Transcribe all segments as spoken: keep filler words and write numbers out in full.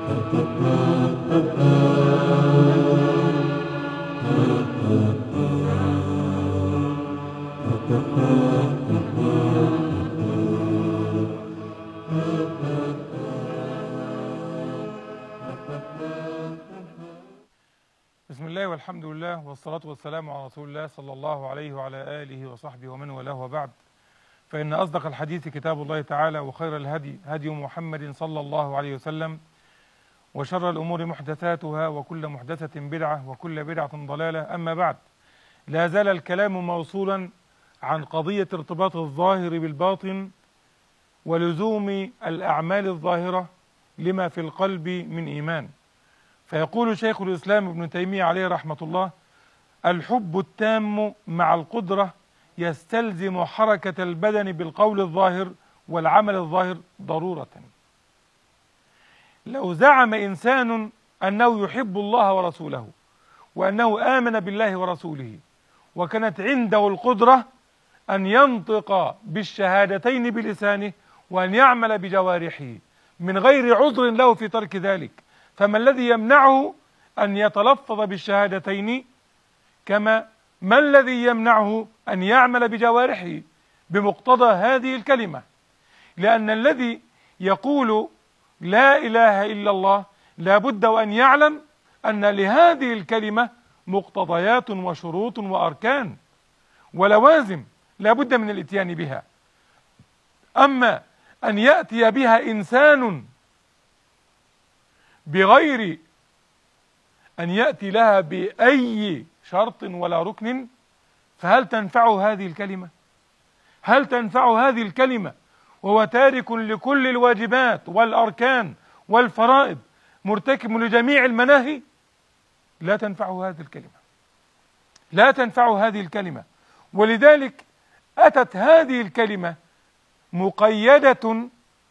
بسم الله والحمد لله والصلاة والسلام على رسول الله صلى الله عليه وعلى آله وصحبه ومن والاه، وبعد، فإن أصدق الحديث كتاب الله تعالى، وخير الهدي هدي محمد صلى الله عليه وسلم، وشر الأمور محدثاتها، وكل محدثة بدعة، وكل بدعة ضلالة. أما بعد، لا زال الكلام موصولا عن قضية ارتباط الظاهر بالباطن ولزوم الأعمال الظاهرة لما في القلب من إيمان. فيقول شيخ الإسلام ابن تيمية عليه رحمة الله: الحب التام مع القدرة يستلزم حركة البدن بالقول الظاهر والعمل الظاهر ضرورة. لو زعم إنسان أنه يحب الله ورسوله وأنه آمن بالله ورسوله، وكانت عنده القدرة أن ينطق بالشهادتين بلسانه وأن يعمل بجوارحه من غير عذر له في ترك ذلك، فما الذي يمنعه أن يتلفظ بالشهادتين؟ كما ما الذي يمنعه أن يعمل بجوارحه بمقتضى هذه الكلمة؟ لأن الذي يقول لا إله إلا الله لا بد وأن يعلم أن لهذه الكلمة مقتضيات وشروط وأركان ولوازم لا بد من الإتيان بها. أما أن يأتي بها إنسان بغير أن يأتي لها بأي شرط ولا ركن، فهل تنفع هذه الكلمة؟ هل تنفع هذه الكلمة وهو تارك لكل الواجبات والأركان والفرائض، مرتكب لجميع المناهي؟ لا تنفع هذه الكلمة، لا تنفع هذه الكلمة. ولذلك أتت هذه الكلمة مقيدة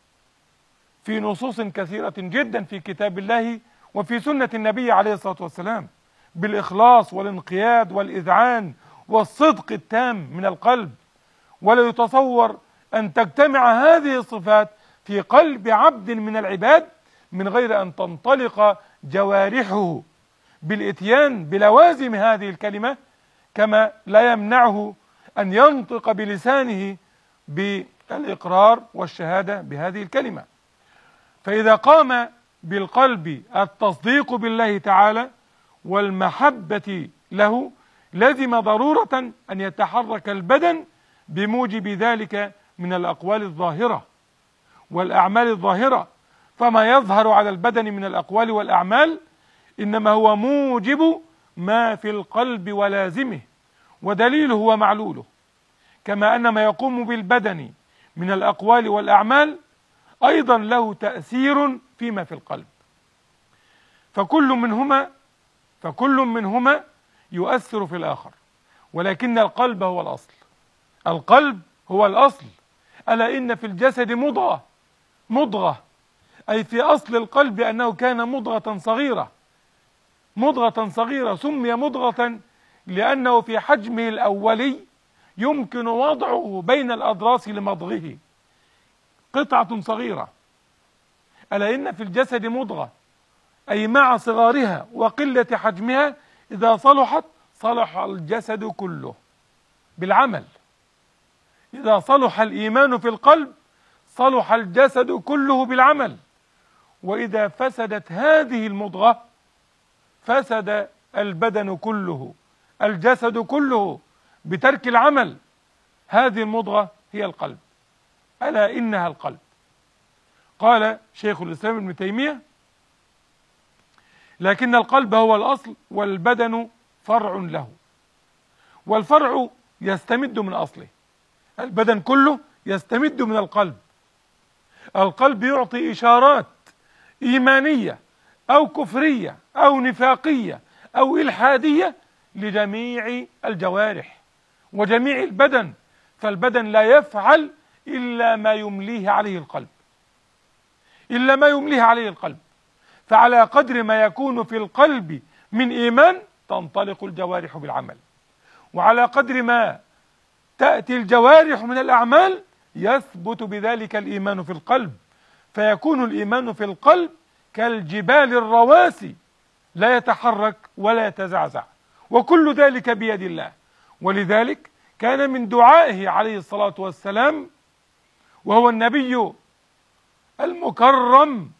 في نصوص كثيرة جدا في كتاب الله وفي سنة النبي عليه الصلاة والسلام بالإخلاص والانقياد والإذعان والصدق التام من القلب. ولا يتصور أن تجتمع هذه الصفات في قلب عبد من العباد من غير أن تنطلق جوارحه بالإتيان بلوازم هذه الكلمة، كما لا يمنعه أن ينطق بلسانه بالإقرار والشهادة بهذه الكلمة. فإذا قام بالقلب التصديق بالله تعالى والمحبة له، لزم ضرورة أن يتحرك البدن بموجب ذلك من الأقوال الظاهرة والأعمال الظاهرة. فما يظهر على البدن من الأقوال والأعمال إنما هو موجب ما في القلب ولازمه ودليله ومعلوله، كما أن ما يقوم بالبدن من الأقوال والأعمال أيضا له تأثير فيما في القلب. فكل منهما فكل منهما يؤثر في الآخر، ولكن القلب هو الأصل. القلب هو الأصل. ألا إن في الجسد مضغة مضغة أي في أصل القلب أنه كان مضغة صغيرة مضغة صغيرة سمي مضغة لأنه في حجمه الأولي يمكن وضعه بين الأضراس لمضغه، قطعة صغيرة. ألا إن في الجسد مضغة أي مع صغارها وقلة حجمها إذا صلحت صلح الجسد كله بالعمل. إذا صلح الإيمان في القلب صلح الجسد كله بالعمل. وإذا فسدت هذه المضغة فسد البدن كله، الجسد كله بترك العمل. هذه المضغة هي القلب، ألا إنها القلب. قال شيخ الإسلام ابن تيمية: لكن القلب هو الأصل والبدن فرع له، والفرع يستمد من أصله. البدن كله يستمد من القلب. القلب يعطي إشارات إيمانية أو كفرية أو نفاقية أو إلحادية لجميع الجوارح وجميع البدن، فالبدن لا يفعل إلا ما يمليه عليه القلب إلا ما يمليه عليه القلب. فعلى قدر ما يكون في القلب من إيمان تنطلق الجوارح بالعمل، وعلى قدر ما تأتي الجوارح من الأعمال يثبت بذلك الإيمان في القلب، فيكون الإيمان في القلب كالجبال الرواسي لا يتحرك ولا يتزعزع، وكل ذلك بيد الله. ولذلك كان من دعائه عليه الصلاة والسلام، وهو النبي المكرم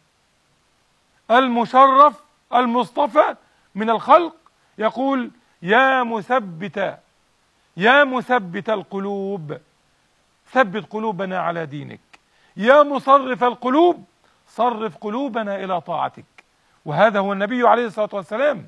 المشرف المصطفى من الخلق، يقول: يا مثبت يا مثبت القلوب ثبت قلوبنا على دينك، يا مصرف القلوب صرف قلوبنا إلى طاعتك. وهذا هو النبي عليه الصلاة والسلام.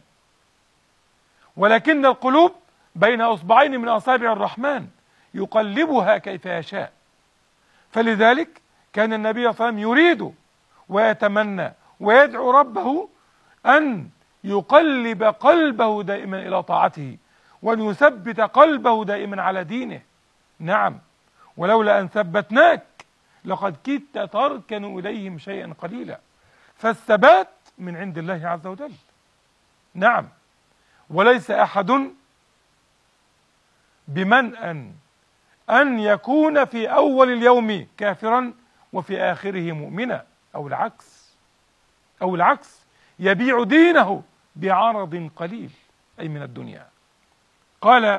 ولكن القلوب بين أصبعين من أصابع الرحمن يقلبها كيف يشاء. فلذلك كان النبي صلى الله عليه وسلم يريد ويتمنى ويدعو ربه أن يقلب قلبه دائما إلى طاعته، وأن يثبت قلبه دائما على دينه. نعم، ولولا أن ثبتناك لقد كدت تركن إليهم شيئا قليلا. فالثبات من عند الله عز وجل. نعم، وليس أحد بمنأ أن يكون في أول اليوم كافرا وفي آخره مؤمنا، أو العكس أو العكس يبيع دينه بعرض قليل، أي من الدنيا. قال: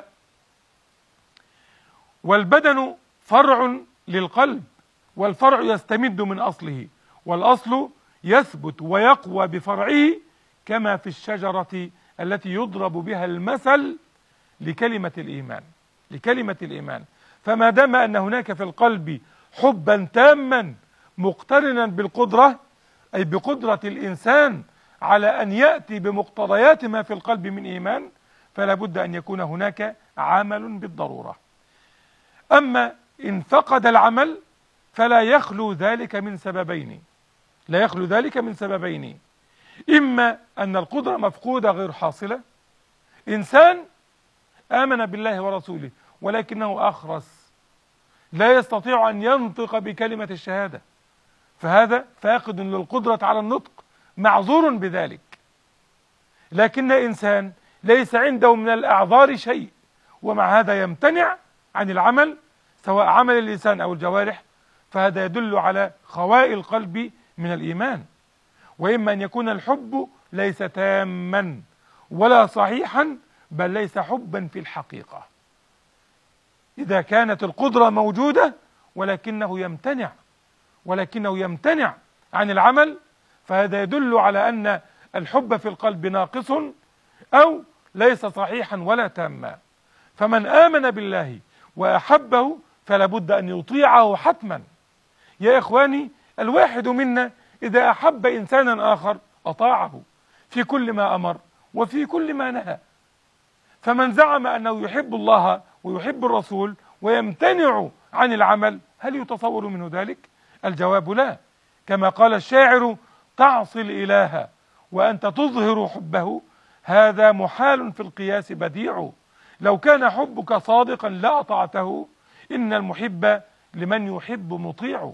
والبدن فرع للقلب، والفرع يستمد من أصله، والأصل يثبت ويقوى بفرعه، كما في الشجرة التي يضرب بها المثل لكلمة الإيمان لكلمة الإيمان. فما دام أن هناك في القلب حبا تاما مقترنا بالقدرة، أي بقدرة الإنسان على أن يأتي بمقتضيات ما في القلب من إيمان، فلا بد أن يكون هناك عمل بالضرورة. أما إن فقد العمل فلا يخلو ذلك من سببين لا يخلو ذلك من سببين إما أن القدرة مفقودة غير حاصلة، إنسان آمن بالله ورسوله ولكنه أخرس لا يستطيع أن ينطق بكلمة الشهادة، فهذا فاقد للقدرة على النطق، معذور بذلك. لكن إنسان ليس عنده من الأعذار شيء، ومع هذا يمتنع عن العمل سواء عمل اللسان أو الجوارح، فهذا يدل على خواء القلب من الإيمان. وإما أن يكون الحب ليس تاما ولا صحيحا، بل ليس حبا في الحقيقة. إذا كانت القدرة موجودة ولكنه يمتنع ولكنه يمتنع عن العمل، فهذا يدل على أن الحب في القلب ناقص أو ليس صحيحا ولا تاما. فمن آمن بالله وأحبه فلا بد أن يطيعه حتما. يا إخواني، الواحد منا إذا أحب إنسانا آخر أطاعه في كل ما أمر وفي كل ما نهى. فمن زعم أنه يحب الله ويحب الرسول ويمتنع عن العمل، هل يتصور منه ذلك؟ الجواب لا. كما قال الشاعر: تعصي الإله وأنت تظهر حبه، هذا محال في القياس بديع. لو كان حبك صادقا لأطعته، إن المحب لمن يحب مطيع.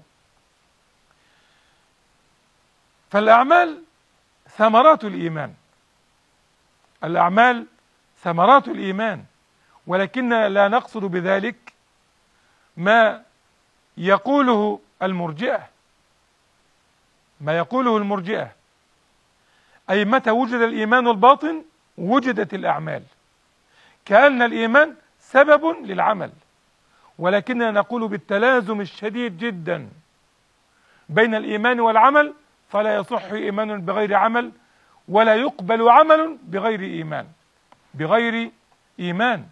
فالأعمال ثمرات الإيمان الأعمال ثمرات الإيمان ولكننا لا نقصد بذلك ما يقوله المرجئة ما يقوله المرجئة أي متى وجد الإيمان الباطن وجدت الأعمال، كأن الإيمان سبب للعمل. ولكننا نقول بالتلازم الشديد جدا بين الإيمان والعمل، فلا يصح إيمان بغير عمل، ولا يقبل عمل بغير إيمان بغير إيمان.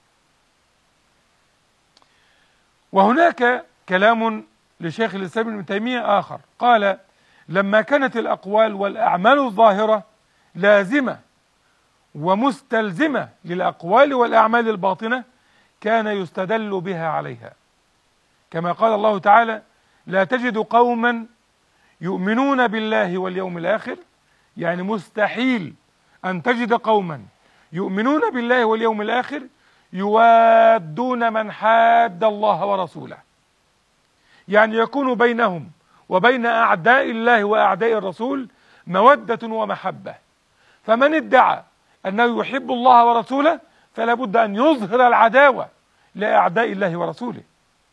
وهناك كلام لشيخ الإسلام ابن تيمية آخر، قال: لما كانت الأقوال والأعمال الظاهرة لازمة ومستلزمة للأقوال والأعمال الباطنة، كان يستدل بها عليها، كما قال الله تعالى: لا تجد قوما يؤمنون بالله واليوم الآخر. يعني مستحيل أن تجد قوما يؤمنون بالله واليوم الآخر يوادون من حاد الله ورسوله، يعني يكون بينهم وبين أعداء الله وأعداء الرسول مودة ومحبة. فمن ادعى أنه يحب الله ورسوله فلا بد أن يظهر العداوة لأعداء الله ورسوله.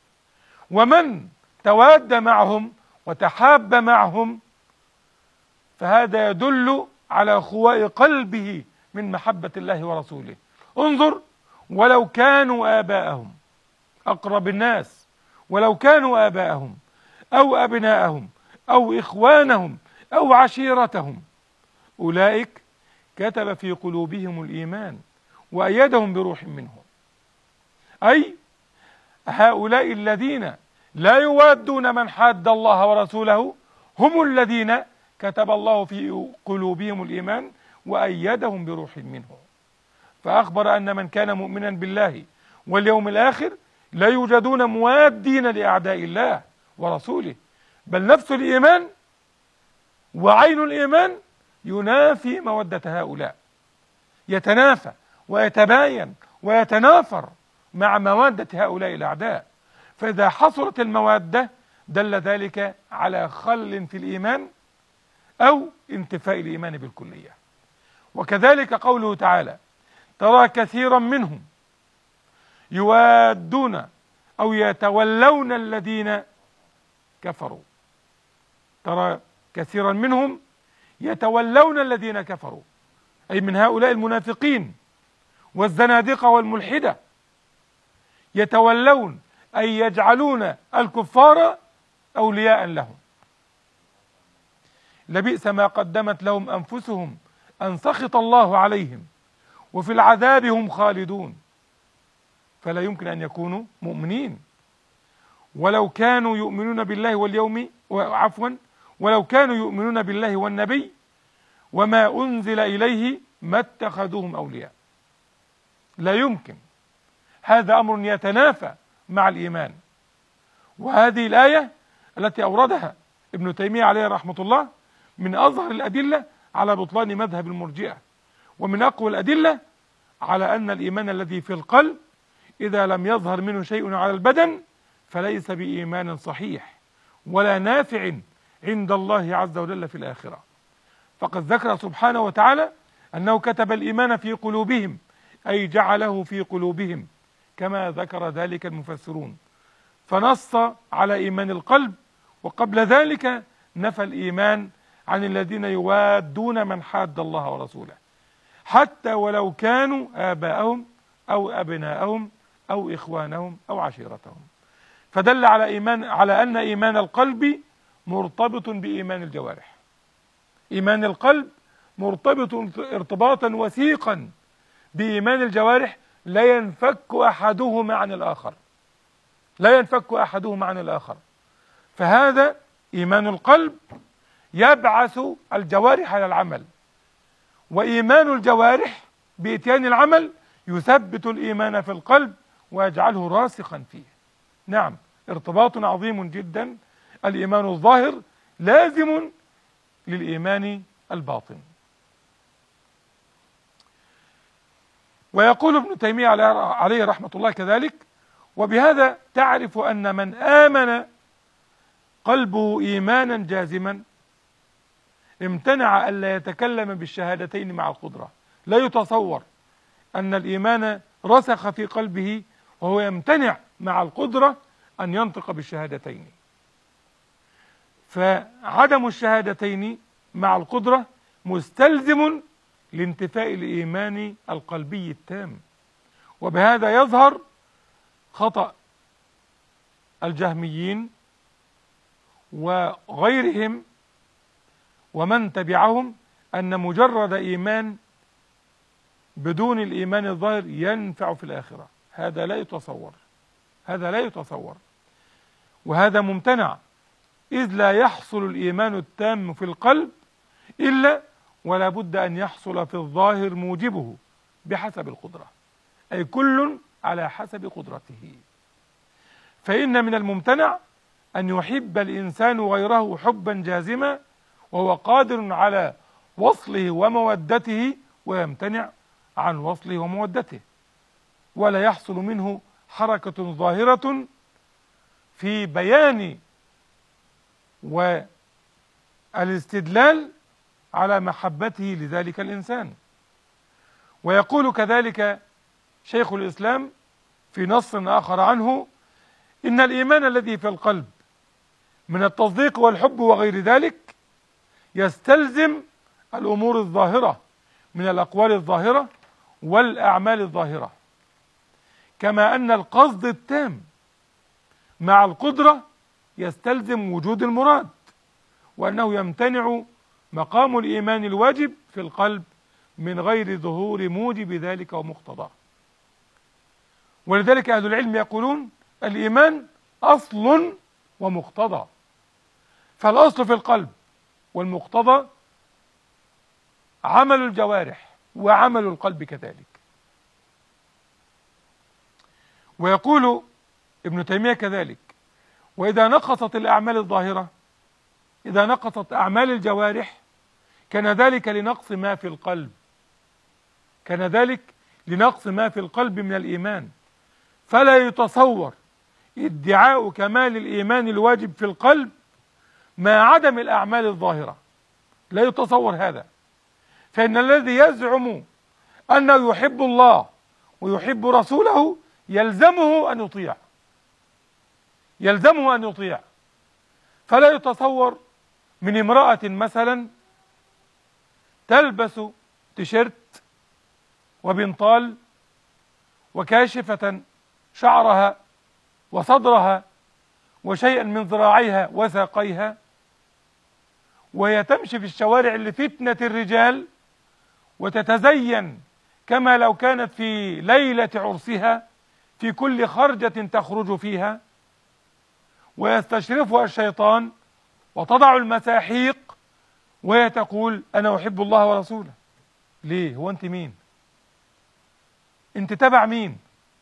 ومن تواد معهم وتحاب معهم فهذا يدل على خواء قلبه من محبة الله ورسوله. انظر، ولو كانوا آباءهم، أقرب الناس، ولو كانوا آباءهم أو أبناءهم أو إخوانهم أو عشيرتهم أولئك كتب في قلوبهم الإيمان وأيدهم بروح منه. أي هؤلاء الذين لا يوادون من حاد الله ورسوله هم الذين كتب الله في قلوبهم الإيمان وأيدهم بروح منه. فأخبر أن من كان مؤمنا بالله واليوم الآخر لا يوجدون موادين لأعداء الله ورسوله، بل نفس الإيمان وعين الإيمان ينافي مودة هؤلاء، يتنافى ويتباين ويتنافر مع مودة هؤلاء الأعداء. فإذا حصلت المودة دل ذلك على خلل في الإيمان أو انتفاء الإيمان بالكلية. وكذلك قوله تعالى: ترى كثيرا منهم يوادون أو يتولون الذين كفروا. ترى كثيرا منهم يتولون الذين كفروا، أي من هؤلاء المنافقين والزنادقة والملحدة. يتولون أي يجعلون الكفار أولياء لهم. لبئس ما قدمت لهم أنفسهم أن سخط الله عليهم وفي العذاب هم خالدون. فلا يمكن أن يكونوا مؤمنين ولو كانوا يؤمنون بالله واليوم عفوا ولو كانوا يؤمنون بالله والنبي وما أنزل إليه ما اتخذوهم أولياء. لا يمكن، هذا أمر يتنافى مع الإيمان. وهذه الآية التي أوردها ابن تيمية عليه رحمة الله من أظهر الأدلة على بطلان مذهب المرجئة، ومن أقوى الأدلة على أن الإيمان الذي في القلب إذا لم يظهر منه شيء على البدن فليس بإيمان صحيح ولا نافع عند الله عز وجل في الآخرة. فقد ذكر سبحانه وتعالى أنه كتب الإيمان في قلوبهم، أي جعله في قلوبهم كما ذكر ذلك المفسرون، فنص على إيمان القلب، وقبل ذلك نفى الإيمان عن الذين يوادون من حاد الله ورسوله حتى ولو كانوا آباءهم أو أبناءهم أو إخوانهم أو عشيرتهم. فدل على إيمان على أن إيمان القلب مرتبط بإيمان الجوارح. إيمان القلب مرتبط ارتباطا وثيقا بإيمان الجوارح، لا ينفك أحدهما عن الآخر، لا ينفك أحدهما عن الآخر. فهذا إيمان القلب يبعث الجوارح على العمل، وإيمان الجوارح بإتيان العمل يثبت الإيمان في القلب ويجعله راسخا فيه. نعم، ارتباط عظيم جدا. الإيمان الظاهر لازم للإيمان الباطن. ويقول ابن تيمية عليه رحمة الله كذلك: وبهذا تعرف أن من آمن قلبه إيمانا جازما امتنع ألا يتكلم بالشهادتين مع القدرة. لا يتصور أن الإيمان رسخ في قلبه وهو يمتنع مع القدرة أن ينطق بالشهادتين. فعدم الشهادتين مع القدرة مستلزم لانتفاء الإيمان القلبي التام. وبهذا يظهر خطأ الجهميين وغيرهم ومن تبعهم أن مجرد إيمان بدون الإيمان الظاهر ينفع في الآخرة. هذا لا يتصور، هذا لا يتصور، وهذا ممتنع، إذ لا يحصل الإيمان التام في القلب إلا ولا بد أن يحصل في الظاهر موجبه بحسب القدرة، أي كل على حسب قدرته. فإن من الممتنع أن يحب الإنسان غيره حبا جازما وهو قادر على وصله ومودته، ويمتنع عن وصله ومودته، ولا يحصل منه حركة ظاهرة في بيان والاستدلال على محبته لذلك الإنسان. ويقول كذلك شيخ الإسلام في نص آخر عنه: إن الإيمان الذي في القلب من التصديق والحب وغير ذلك يستلزم الأمور الظاهرة من الأقوال الظاهرة والأعمال الظاهرة، كما أن القصد التام مع القدرة يستلزم وجود المراد، وأنه يمتنع مقام الإيمان الواجب في القلب من غير ظهور موجب ذلك ومقتضاه. ولذلك أهل العلم يقولون الإيمان أصل ومقتضى، فالأصل في القلب والمقتضى عمل الجوارح وعمل القلب كذلك. ويقول ابن تيمية كذلك: وإذا نقصت الأعمال الظاهرة، إذا نقصت أعمال الجوارح كان ذلك لنقص ما في القلب، كان ذلك لنقص ما في القلب من الإيمان، فلا يتصور ادعاء كمال الإيمان الواجب في القلب مع عدم الأعمال الظاهرة، لا يتصور هذا. فإن الذي يزعم أنه يحب الله ويحب رسوله يلزمه أن يطيع، يلزمه أن يطيع. فلا يتصور من امرأة مثلا تلبس تيشيرت وبنطال وكاشفة شعرها وصدرها وشيئا من ذراعيها وساقيها، وهي تمشي في الشوارع لفتنة الرجال وتتزين كما لو كانت في ليلة عرسها في كل خرجة تخرج فيها، ويستشرفها الشيطان وتضع المساحيق وهي تقول أنا أحب الله ورسوله. ليه؟ هو أنت مين؟ أنت تبع مين؟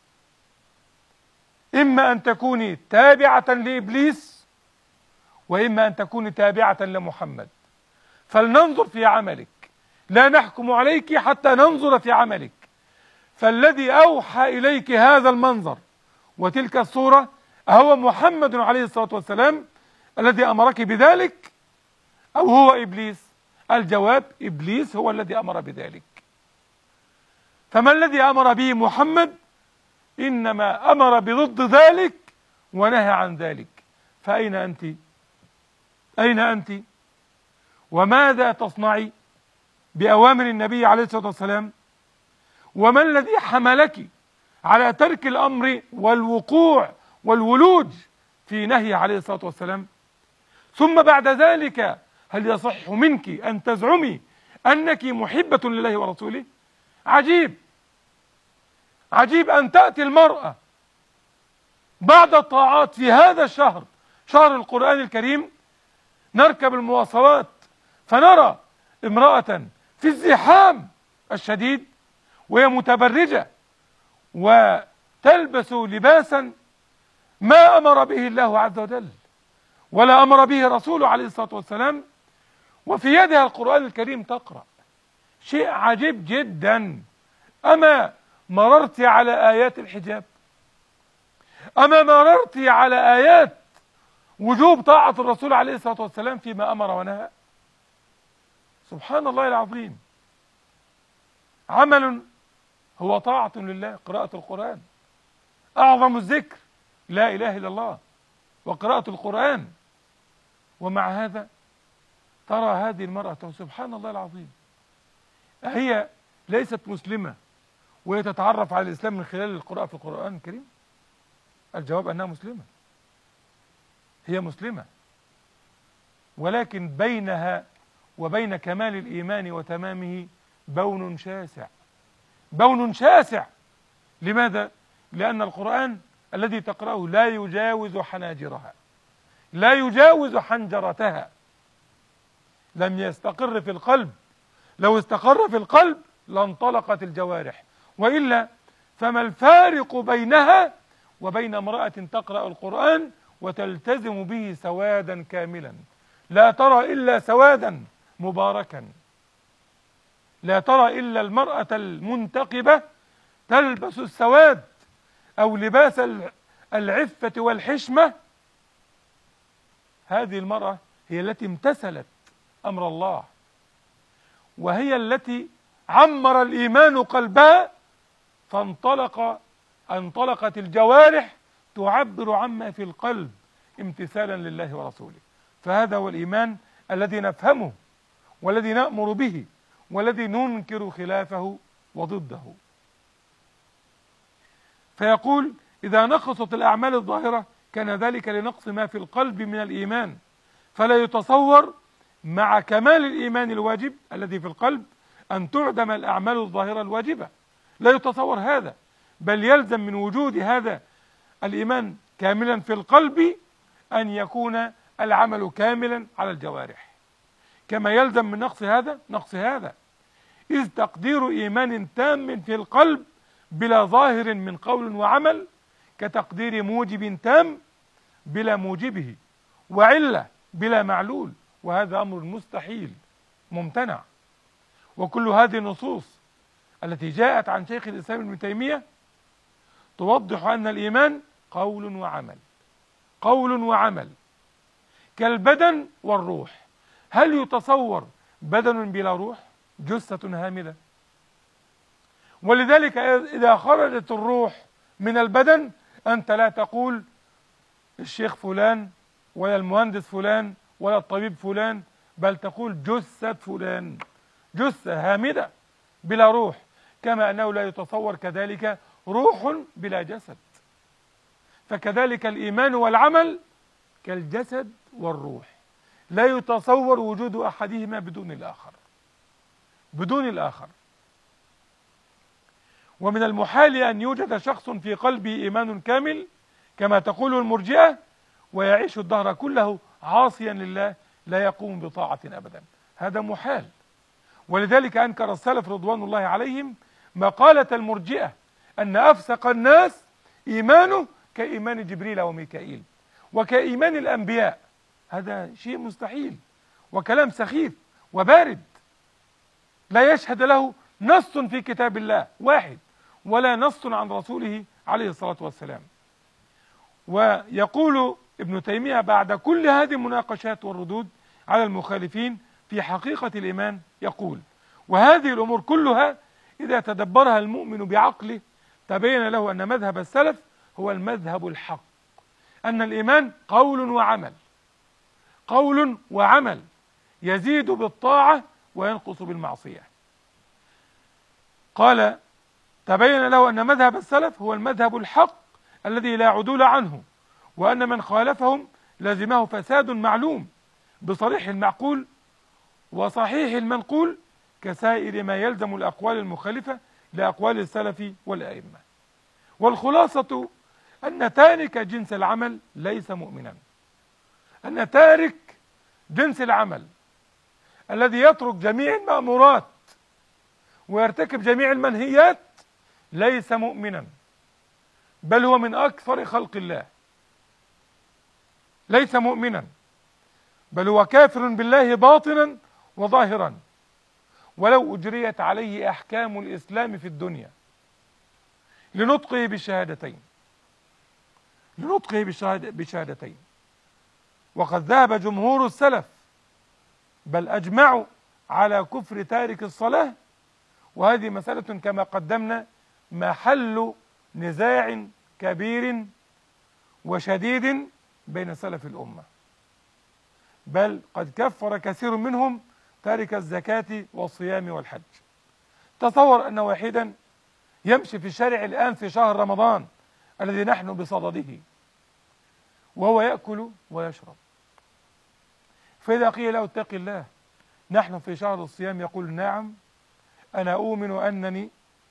إما أن تكوني تابعة لإبليس وإما أن تكوني تابعة لمحمد. فلننظر في عملك، لا نحكم عليك حتى ننظر في عملك. فالذي أوحى إليك هذا المنظر وتلك الصورة أهو محمد عليه الصلاة والسلام الذي أمرك بذلك أو هو إبليس؟ الجواب: إبليس هو الذي أمر بذلك. فما الذي أمر به محمد؟ إنما أمر بضد ذلك ونهى عن ذلك. فأين أنت؟ أين أنت؟ وماذا تصنعي بأوامر النبي عليه الصلاة والسلام؟ وما الذي حملك على ترك الأمر والوقوع والولوج في نهي عليه الصلاة والسلام؟ ثم بعد ذلك هل يصح منك أن تزعمي أنك محبة لله ورسوله؟ عجيب عجيب أن تأتي المرأة بعد الطاعات في هذا الشهر، شهر القرآن الكريم، نركب المواصلات فنرى امرأة في الزحام الشديد وهي متبرجة وتلبس لباسا ما أمر به الله عز وجل ولا أمر به رسوله عليه الصلاة والسلام، وفي يدها القرآن الكريم تقرأ. شيء عجيب جدا. أما مررت على آيات الحجاب؟ أما مررت على آيات وجوب طاعة الرسول عليه الصلاة والسلام فيما أمر ونهى؟ سبحان الله العظيم. عمل هو طاعة لله، قراءة القرآن، أعظم الذكر لا إله إلا الله وقراءة القرآن. ومع هذا ترى هذه المرأة سبحان الله العظيم هي ليست مسلمة وهي تتعرف على الإسلام من خلال القراءة في القرآن الكريم؟ الجواب أنها مسلمة، هي مسلمة، ولكن بينها وبين كمال الإيمان وتمامه بون شاسع، بون شاسع. لماذا؟ لأن القرآن الذي تقرأه لا يجاوز حناجرها، لا يجاوز حنجرتها، لم يستقر في القلب. لو استقر في القلب لانطلقت الجوارح، وإلا فما الفارق بينها وبين امرأة تقرأ القرآن وتلتزم به سوادا كاملا؟ لا ترى إلا سوادا مباركا، لا ترى إلا المرأة المنتقبة تلبس السواد أو لباس العفة والحشمة. هذه المرأة هي التي امتثلت أمر الله، وهي التي عمر الإيمان قلبها، فانطلق انطلقت الجوارح تعبر عما في القلب امتثالا لله ورسوله. فهذا هو الإيمان الذي نفهمه والذي نأمر به والذي ننكر خلافه وضده. فيقول إذا نقصت الأعمال الظاهرة كان ذلك لنقص ما في القلب من الإيمان، فلا يتصور مع كمال الإيمان الواجب الذي في القلب أن تعدم الأعمال الظاهرة الواجبة، لا يتصور هذا، بل يلزم من وجود هذا الإيمان كاملا في القلب أن يكون العمل كاملا على الجوارح، كما يلزم من نقص هذا نقص هذا، إذ تقدير إيمان تام في القلب بلا ظاهر من قول وعمل كتقدير موجب تام بلا موجبه، وعلة بلا معلول، وهذا أمر مستحيل ممتنع. وكل هذه النصوص التي جاءت عن شيخ الإسلام ابن تيمية توضح أن الإيمان قول وعمل، قول وعمل كالبدن والروح. هل يتصور بدن بلا روح؟ جثة هامدة. ولذلك إذا خرجت الروح من البدن أنت لا تقول الشيخ فلان ولا المهندس فلان ولا الطبيب فلان، بل تقول جثة فلان، جثة هامدة بلا روح، كما أنه لا يتصور كذلك روح بلا جسد. فكذلك الإيمان والعمل كالجسد والروح، لا يتصور وجود أحدهما بدون الآخر، بدون الآخر. ومن المحال أن يوجد شخص في قلبه إيمان كامل كما تقول المرجئة ويعيش الدهر كله عاصيا لله لا يقوم بطاعة أبدا، هذا محال. ولذلك أنكر السلف رضوان الله عليهم مقالة المرجئة أن أفسق الناس إيمانه كإيمان جبريل وميكائيل وكإيمان الأنبياء، هذا شيء مستحيل وكلام سخيف وبارد لا يشهد له نص في كتاب الله واحد ولا نص عن رسوله عليه الصلاة والسلام. ويقول ابن تيمية بعد كل هذه المناقشات والردود على المخالفين في حقيقة الإيمان، يقول: وهذه الأمور كلها إذا تدبرها المؤمن بعقله تبين له أن مذهب السلف هو المذهب الحق، أن الإيمان قول وعمل، قول وعمل يزيد بالطاعة وينقص بالمعصية. قال: تبين له أن مذهب السلف هو المذهب الحق الذي لا عدول عنه، وأن من خالفهم لزمه فساد معلوم بصريح المعقول وصحيح المنقول كسائر ما يلزم الأقوال المخالفة لأقوال السلف والأئمة. والخلاصة أن تارك جنس العمل ليس مؤمنا، أن تارك جنس العمل الذي يترك جميع المأمورات ويرتكب جميع المنهيات ليس مؤمنا، بل هو من أكثر خلق الله. ليس مؤمنا، بل هو كافر بالله باطنا وظاهرا، ولو أجريت عليه أحكام الإسلام في الدنيا لنطقه بالشهادتين لنطقه بالشهادتين. وقد ذهب جمهور السلف بل أجمعوا على كفر تارك الصلاة، وهذه مسألة كما قدمنا محل نزاع كبير وشديد بين سلف الأمة، بل قد كفر كثير منهم تارك الزكاة والصيام والحج. تصور أن واحدا يمشي في الشارع الآن في شهر رمضان الذي نحن بصدده وهو يأكل ويشرب، فإذا قيل له اتق الله نحن في شهر الصيام يقول: نعم أنا أؤمن أنني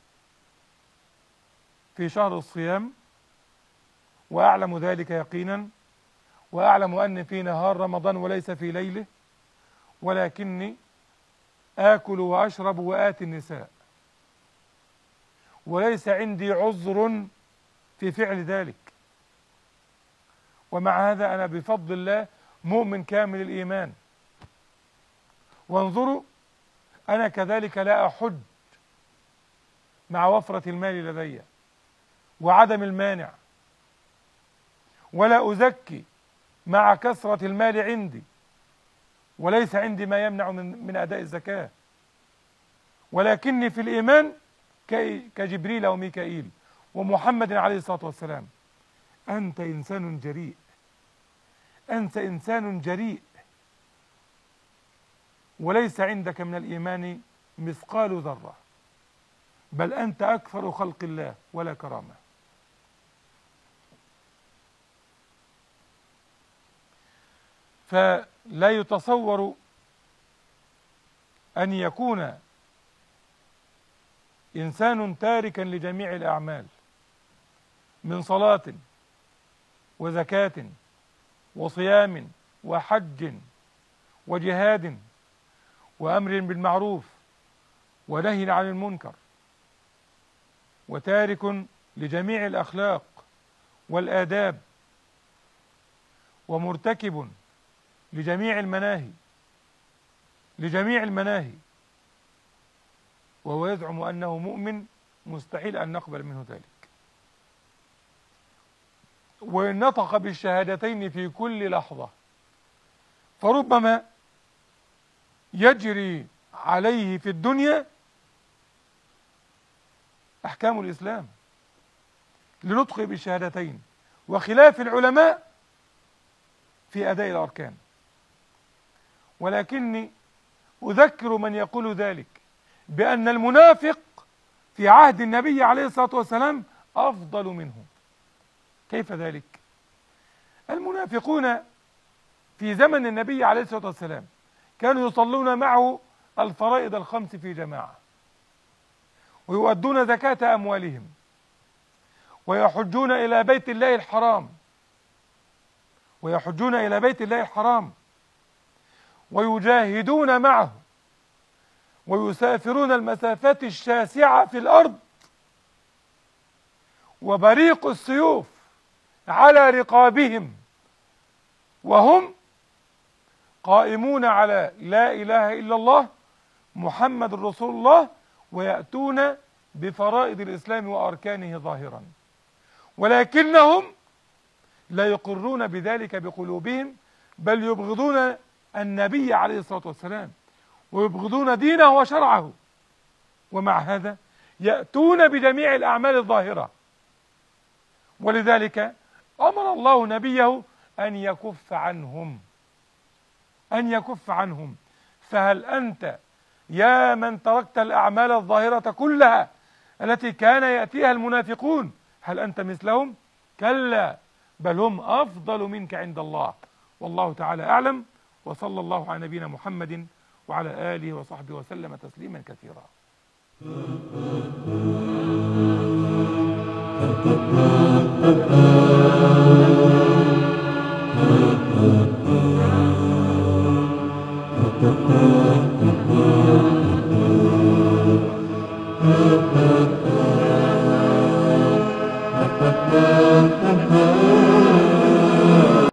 في شهر الصيام وأعلم ذلك يقينا، وأعلم أن في نهار رمضان وليس في ليله، ولكني آكل وأشرب وآتي النساء، وليس عندي عذر في فعل ذلك، ومع هذا أنا بفضل الله مؤمن كامل الإيمان. وانظروا أنا كذلك لا أحج مع وفرة المال لدي وعدم المانع، ولا أزكي مع كثرة المال عندي وليس عندي ما يمنع من, من أداء الزكاة، ولكني في الإيمان كجبريل وميكائيل ومحمد عليه الصلاة والسلام. أنت إنسان جريء، أنت إنسان جريء، وليس عندك من الإيمان مثقال ذرة، بل أنت أكثر خلق الله ولا كرامة. فلا يتصور أن يكون إنسان تاركا لجميع الأعمال من صلاة وزكاة وصيام وحج وجهاد وأمر بالمعروف ونهي عن المنكر، وتارك لجميع الأخلاق والآداب، ومرتكب لجميع المناهي لجميع المناهي وهو يزعم أنه مؤمن، مستحيل أن نقبل منه ذلك. وإن نطق بالشهادتين في كل لحظة فربما يجري عليه في الدنيا أحكام الإسلام لنطق بالشهادتين، وخلاف العلماء في أداء الأركان. ولكني أذكر من يقول ذلك بأن المنافق في عهد النبي عليه الصلاة والسلام أفضل منه. كيف ذلك؟ المنافقون في زمن النبي عليه الصلاة والسلام كانوا يصلون معه الفرائض الخمس في جماعة، ويؤدون زكاة أموالهم، ويحجون إلى بيت الله الحرام ويحجون إلى بيت الله الحرام ويجاهدون معه، ويسافرون المسافات الشاسعة في الأرض، وبريق السيوف على رقابهم، وهم قائمون على لا إله إلا الله محمد رسول الله، ويأتون بفرائض الإسلام وأركانه ظاهرا، ولكنهم لا يقرون بذلك بقلوبهم، بل يبغضون النبي عليه الصلاة والسلام ويبغضون دينه وشرعه، ومع هذا يأتون بجميع الأعمال الظاهرة. ولذلك أمر الله نبيه أن يكف عنهم أن يكف عنهم فهل أنت يا من تركت الأعمال الظاهرة كلها التي كان يأتيها المنافقون، هل أنت مثلهم؟ كلا، بل هم أفضل منك عند الله، والله تعالى أعلم. وصلى الله على نبينا محمد وعلى آله وصحبه وسلم تسليما كثيرا. Uh-huh.